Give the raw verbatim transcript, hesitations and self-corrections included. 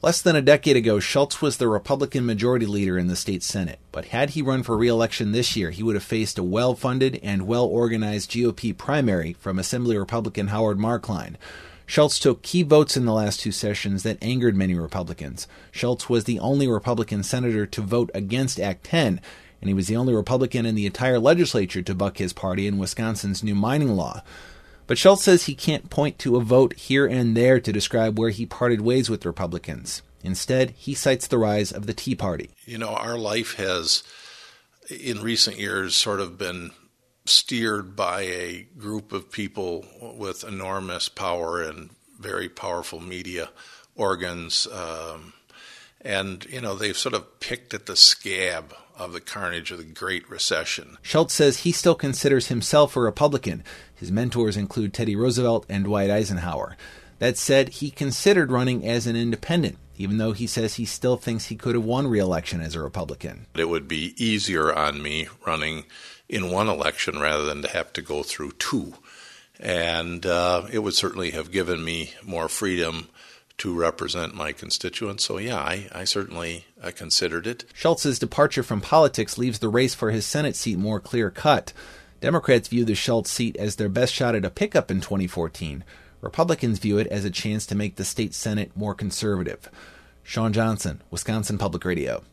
Less than a decade ago, Schultz was the Republican majority leader in the state Senate, but had he run for re-election this year, he would have faced a well-funded and well-organized G O P primary from Assembly Republican Howard Marklein. Schultz took key votes in the last two sessions that angered many Republicans. Schultz was the only Republican senator to vote against Act ten, and he was the only Republican in the entire legislature to buck his party in Wisconsin's new mining law. But Schultz says he can't point to a vote here and there to describe where he parted ways with Republicans. Instead, he cites the rise of the Tea Party. You know, our life has, in recent years, sort of been steered by a group of people with enormous power and very powerful media organs. Um, and, you know, they've sort of picked at the scab of the carnage of the Great Recession. Schultz says he still considers himself a Republican. His mentors include Teddy Roosevelt and Dwight Eisenhower. That said, he considered running as an independent, even though he says he still thinks he could have won re-election as a Republican. It would be easier on me running in one election rather than to have to go through two. And uh, it would certainly have given me more freedom to represent my constituents. So, yeah, I, I certainly I considered it. Schultz's departure from politics leaves the race for his Senate seat more clear-cut. Democrats view the Schultz seat as their best shot at a pickup in twenty fourteen. Republicans view it as a chance to make the state Senate more conservative. Sean Johnson, Wisconsin Public Radio.